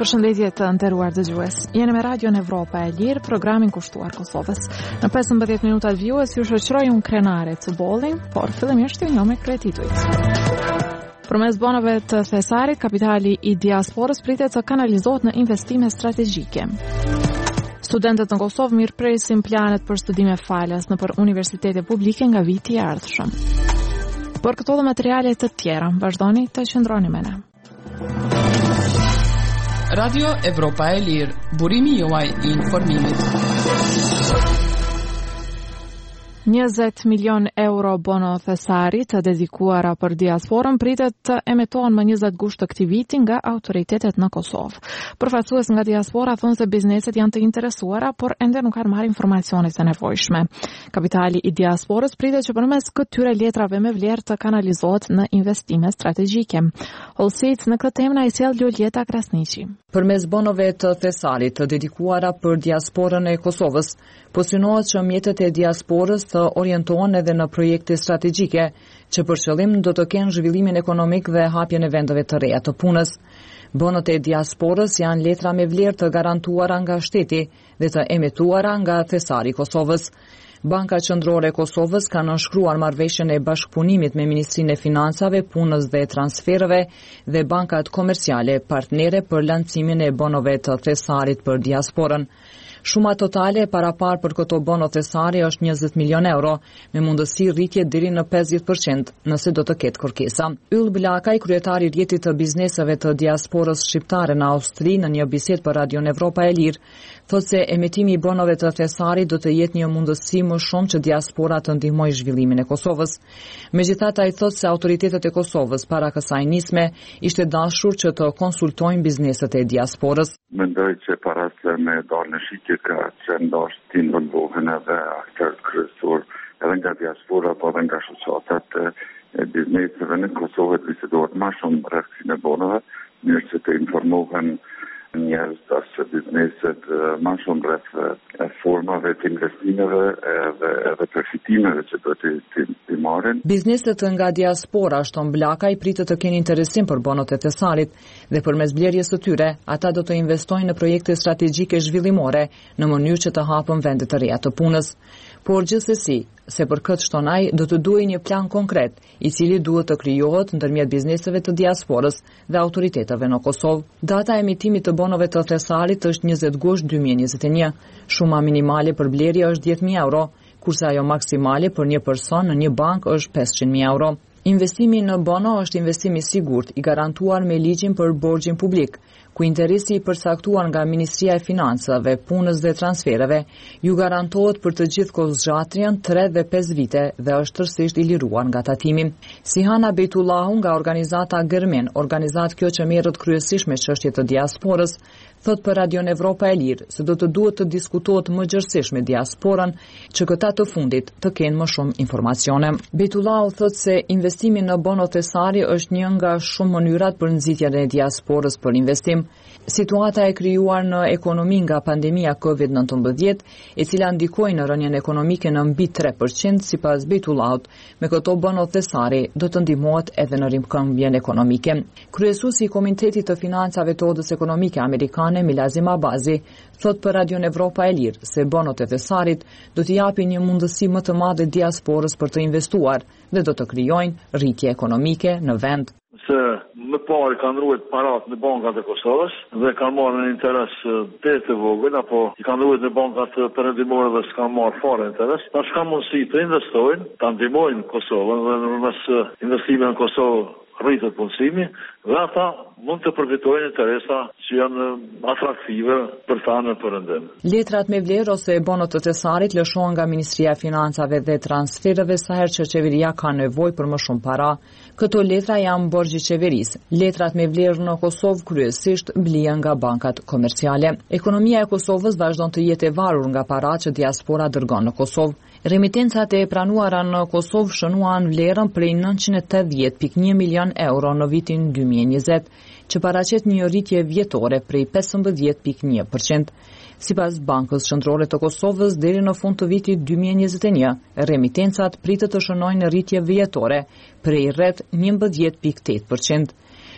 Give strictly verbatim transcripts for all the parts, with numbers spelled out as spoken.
Përshëndetje të nderuar dëgjues. Jeni me Radion Evropa e Lirë, programin kushtuar Kosovës. Në pesëmbëdhjetë minutat vjues ju shoqëroj unë Krenare Cubolli, por fillimisht ju njoh me kryetitujt. Përmes bonave të Thesarit, kapitali i diasporës pritet të kanalizohet në investime strategjike. Studentët në Kosovë mirëpresin planet për studime falas nëpër universitete publike nga viti i ardhshëm. Për këto dhe materiale të tjera, vazhdoni të qëndroni me ne. Radio Evropa e Lirë, burimi juaj i informimit. njëzet milion euro bono Thesari të dedikuara për diasporën pritet të emetohen më njëzet gusht të këtij viti nga autoritetet në Kosovë. Përfaqësues nga diaspora thonë se bizneset janë të interesuara, por ende nuk kanë marrë informacionet e nevojshme. Kapitali i diasporës pritet që përmes këtyre letrave me vlerë të kanalizohet në investime strategjike. Holsit në këtë temë na i sjell Loleta Krasniqi. Përmes bonove të Thesarit të dedikuara për diasporën e Kosovës, po synohet që mjetet e diasporës të orientohen edhe në projekte strategjike që për qëllim do të kenë zhvillimin ekonomik dhe hapjen e vendeve të reja të punës. Bonot e diasporës janë letra me vlerë të garantuara nga shteti dhe të emetuara nga Thesari i Kosovës. Banka Qendrore e Kosovës ka nënshkruar marrëveshjen e bashkëpunimit me Ministrinë e Financave, Punës dhe Transfereve dhe bankat komerciale partnere për lancimin e bonove të Thesarit për diasporën. Shuma totale e parapar për këto bono Thesari është njëzet milion euro, me mundësi rritje deri në pesëdhjetë përqind nëse do të ketë kërkesa. Yll Blakaj, kryetari i rjetit të bizneseve të diasporës shqiptare në Austri, në një bisedë për Radion Evropa e Lirë, thotë se emetimi i bonove të Thesarit do të jetë një mundësi më shumë që diaspora të ndihmojë zhvillimin e Kosovës. Megjithatë, ai thotë se autoritetet e Kosovës para kësaj nisme ishte dashur që të konsultojnë bizneset e diasporës. Mendoj që para se me dalë në shitje ka qenë dashur të involvohen edhe aktorët kryesor edhe nga diaspora, po edhe nga shoqatat e bizneseve në Kosovë të bisedohet më shumë rreth këtyre bonave, mirë që të informohen njerëz ose bizneset më shumë rreth formave të investimeve edhe edhe përfitimeve që do të të marrin. Bizneset nga diaspora, shton Blakaj, pritet të kenë interesim për bonot e Thesarit dhe përmes blerjes së tyre, ata do të investojnë në projekte strategjike zhvillimore në mënyrë që të hapën vende të reja të punës. Por gjithsesi, se për këtë shton ai, do të duhej një plan konkret, i cili duhet të krijohet ndërmjet bizneseve të diasporës dhe autoriteteve në Kosovë. Data e emitimit të bonove të Thesarit është njëzet gusht dy mijë e njëzet e një. Shuma minimale për blerje është dhjetë mijë euro, kurse ajo maksimale për një person në një bank është pesëqind mijë euro. Investimi në bono është investim i sigurt, i garantuar me ligjin për borxhin publik, ku interesi i përcaktuar nga Ministria e Financave, Punës dhe Transfereve ju garantohet për të gjithë kozgjatrien tre dhe pesë vite dhe është tërësisht i liruar nga tatimi. Sihana Bejtullahu nga organizata Gërmen, organizatë kjo që merret kryesisht me çështje të diasporës, thot për Radion Evropa e Lirë se do të duhet të diskutohet më gjërësisht me diasporën që këta të fundit të kenë më shumë informacione. Bejtullahu thot se investimi në bono Thesari është një nga shumë mënyrat për nxitjen e diasporës për investim. Situata e krijuar në ekonomi nga pandemia kovid nëntëmbëdhjetë, e cila ndikoi në rënien ekonomike në mbi tre përqind sipas Bejtullahut, me këto bono Thesari do të ndihmohet edhe në rikëmbjen ekonomike. Kryesuesi i Komitetit të Financave të Odës Ekonomike Amerikane, Milazim Abazi, thot për Radion Evropa e Lirë se bonot e Thesarit do t'i japin një mundësi më të madhe diasporës për të investuar dhe do të krijojnë rritje ekonomike në vend. Se më parë kanë ruajt parat në bankat e Kosovës dhe kanë marrë në interes të të vogël, apo i kanë ruajt në bankat perëndimore dhe s'kanë marrë fare interes. Tash kanë mundësi të investojnë, të ndihmojnë Kosovën dhe nëpërmes investimeve në Kosovë rritet punësimi dhe ata mund të përfitojnë interesa që janë atraktive për ta në perëndim. Letrat me vlerë ose bonot të Thesarit lëshohen nga Ministria e Financave dhe Transfereve sa herë që qeveria ka nevojë për më shumë para. Këto letra janë borxhi i qeverisë. Letrat me vlerë në Kosovë kryesisht blihen nga bankat komerciale. Ekonomia e Kosovës vazhdon të jetë e varur nga paratë që diaspora dërgon në Kosovë. Remitencat e pranuara në Kosovë shënuan vlerën prej nëntëqind e tetëdhjetë pikë një milion euro në vitin dy mijë e njëzet, që paraqet një rritje vjetore prej pesëmbëdhjetë pikë një përqind. Sipas Bankës Qendrore të Kosovës, deri në fund të vitit dy mijë e njëzet e një, remitencat pritet të shënojnë rritje vjetore prej rreth njëmbëdhjetë pikë tetë përqind.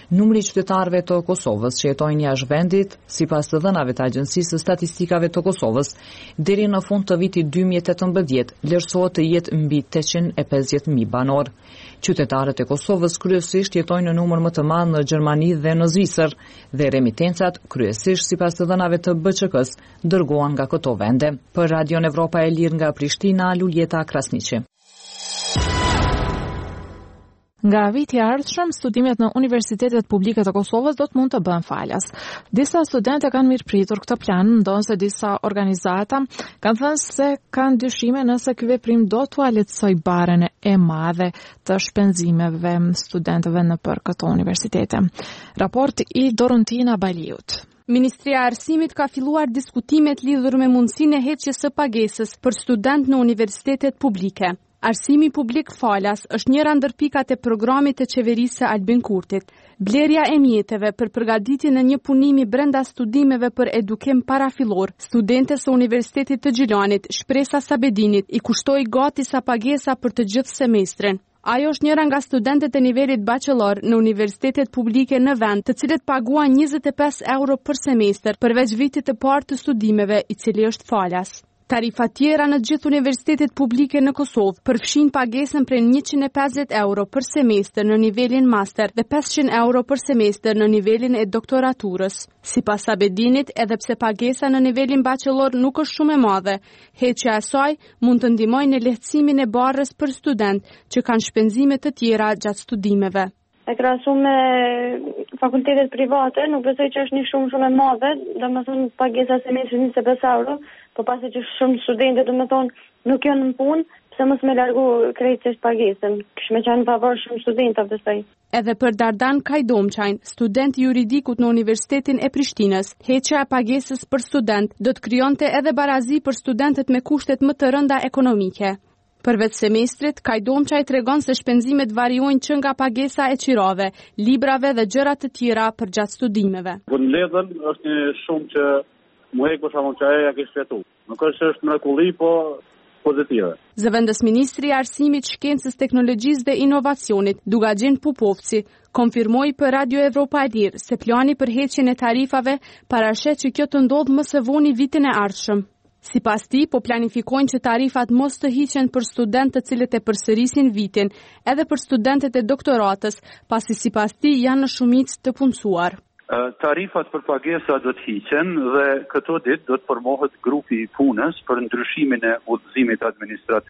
Numri i qytetarëve të Kosovës që jetojnë jashtë vendit, sipas të dhënave të Agjencisë së Statistikave të Kosovës, deri në fund të vitit dy mijë e tetëmbëdhjetë vlerësohet të jetë mbi tetëqind e pesëdhjetë mijë banor. Qytetarët e Kosovës kryesisht jetojnë në numër më të madh në Gjermani dhe në Zvicër, dhe remitencat kryesisht sipas të dhënave të B Q K-s dërgohen nga këto vende. Për Radion Evropa e Lirë nga Prishtina, Luljeta Krasniqi. Nga viti i ardhshëm, studimet në universitetet publike të Kosovës do të mund të bëhen falas. Disa studentë kanë mirëpritur këtë plan, ndonse disa organizata kanë thënë se kanë dyshime nëse ky veprim do t'u lehtësoj barën e madhe të shpenzimeve studentëve në për këto universitete. Raport i Dorontina Baliut. Ministria e Arsimit ka filluar diskutimet lidhur me mundësinë e heqjes së pagesës për student në universitetet publike. Arsimi publik falas është njëra ndër pikat e programit të qeverisë së Albin Kurtit. Blerja e mjeteve për përgatitjen e një punimi brenda studimeve për edukim parafillor, studentes së Universitetit të Gjilanit, Shpresa Sabedinit, i kushtoi gati sa pagesa për të gjithë semestrin. Ajo është njëra nga studentet e nivelit bachelor në universitetet publike në vend, të cilët paguan njëzet e pesë euro për semestër përveç vitit të parë të studimeve, i cili është falas. Tarifa tjera në gjithë universitetet publike në Kosovë përfshin pagesën prej njëqind e pesëdhjetë euro për semestër në nivelin master dhe pesëqind euro për semestër në nivelin e doktoraturës. Sipas Sabedinit, edhe pse pagesa në nivelin bachelor nuk është shumë e madhe, heqja e saj mund të ndihmojë në lehtësimin e barrës për student që kanë shpenzime të tjera gjatë studimeve. E krahasuar me fakultetet private, nuk besoj që është një shumë shumë e madhe, domethënë pagesa semestrit njëzet e pesë euro, po pasi që shumë studentë domethënë nuk janë në punë, pse mos më largu krejtësisht pagesën. Kish më qenë në favor shumë studentëve besoj. Edhe për Dardan Kajdomçajn, student juridikut në Universitetin e Prishtinës, heqja e pagesës për student do të krijonte edhe barazi për studentët me kushtet më të rënda ekonomike. Përveç semestrit, Kajdomçaj tregon se shpenzimet variojnë që nga pagesa e qirave, librave dhe gjëra të tjera për gjatë studimeve. Në ledhen është një shumë që mu hek për shkakun që ajo ja ke shpjetu. Nuk është është mrekulli, po pozitive. Zëvendës Ministri i Arsimit, Shkencës, Teknologjisë dhe Inovacionit, Dugaxhin Pupovci, konfirmoi për Radio Evropa e Lirë se plani për heqjen e tarifave parashet që kjo të ndodhë më së voni vitin e ardhshëm. Sipas tij, po planifikojnë që tarifat mos të hiqen për studentë të cilët e përsërisin vitin, edhe për studentët e doktoratës, pasi sipas tij janë në shumicë të punësuar. Tarifat për pagesa do të hiqen dhe këto ditë do të formohet grupi i punës për ndryshimin e udhëzimit administrativ.